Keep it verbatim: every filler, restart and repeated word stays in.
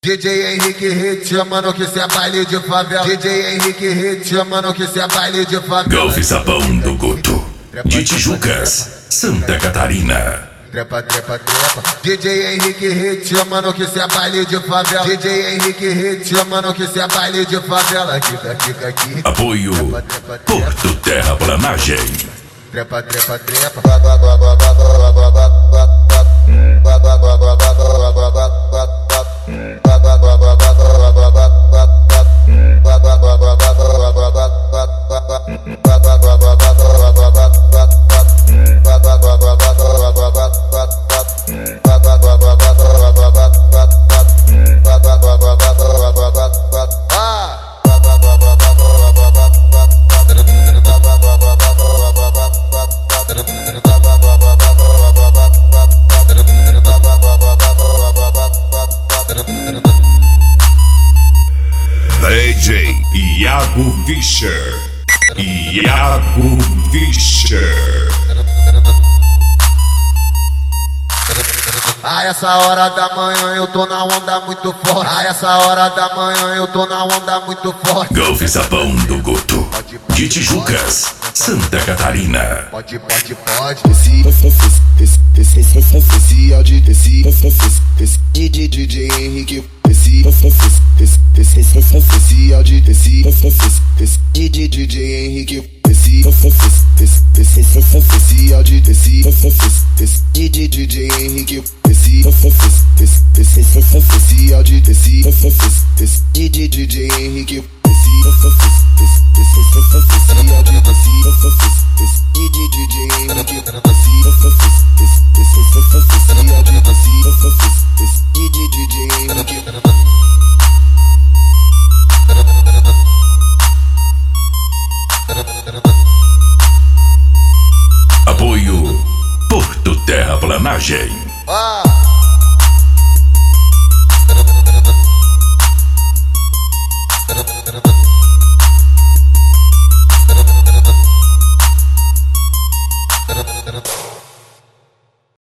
D J Henrique Hit, mano, que cê é baile de favela. D J Henrique Hit, mano, que cê é baile de favela. Golfe Sabão do Guto, de Tijucas, Santa Catarina. Trepa, trepa, trepa. D J Henrique Hit, mano, que cê é baile de favela. D J Henrique Hit, mano, que cê é baile de favela. Fica, fica aqui. Apoio Porto Terraplanagem. Trepa, trepa, trepa. D J Iago Fischer. Iago Fischer. A essa hora da manhã eu tô na onda muito forte. A essa hora da manhã eu tô na onda muito forte. Golfe Sabão do Guto, de Tijucas, Santa Catarina. Pode, pode, pode. Esse áudio desse D J Henrique. Esse áudio desse D J Henrique. Esse áudio desse D J Henrique. Esse áudio desse D J Henrique. Apoio Porto Terraplanagem. Ah!